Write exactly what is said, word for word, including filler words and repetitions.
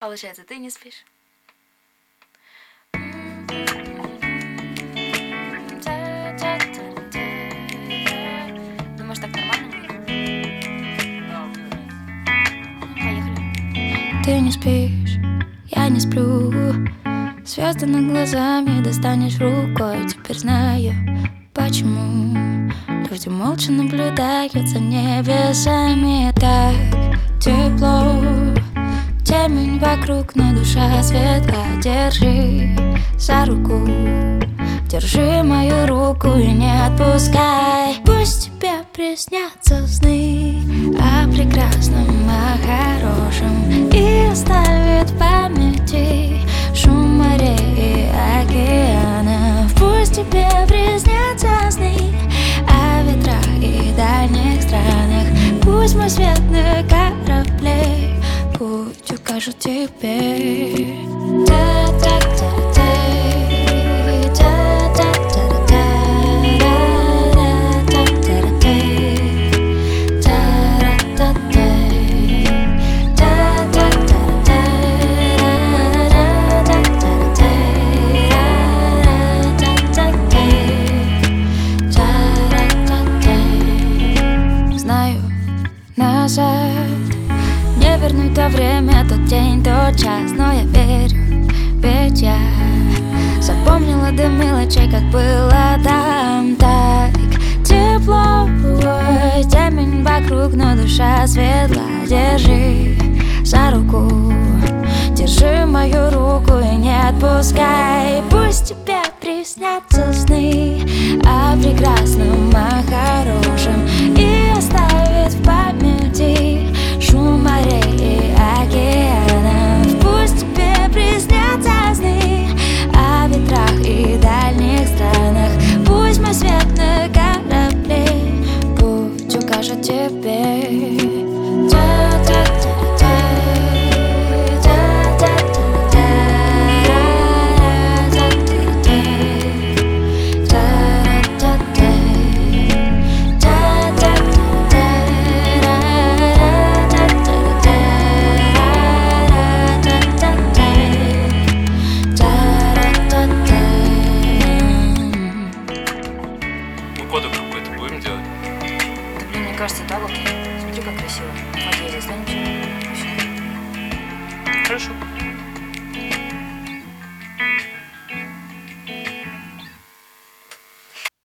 Получается, ты не спишь. Думаешь, так нормально будет? Поехали. Ты не спишь, я не сплю. Звезды над глазами достанешь рукой. Теперь знаю, почему люди молча наблюдают за небесами. Так тепло, темень вокруг, но душа светла. Держи за руку, держи мою руку и не отпускай. Пусть тебе приснятся сны о прекрасном, о хорошем, и оставит в памяти шум морей и океанов. Пусть тебе приснятся сны о ветрах и дальних странах. Пусть мой свет на корабле путь укажет тебе. Назад не вернуть то время, тот день, тот час, но я верю, ведь я запомнила до мелочей, как было там. Так тепло, темень вокруг, но душа светла. Держи за руку, держи мою руку и не отпускай. Пусть тебе приснятся сны о прекрасном, о хорошем, и оставит в памяти шум морей и океанов. Пусть тебе приснятся сны о ветрах и дальних странах. Пусть мой свет на корабле путь укажет тебе. Кодек какой-то будем делать? Да блин, мне кажется, да, окей. Смотри, как красиво. Вот я здесь, да, ничего? Хорошо.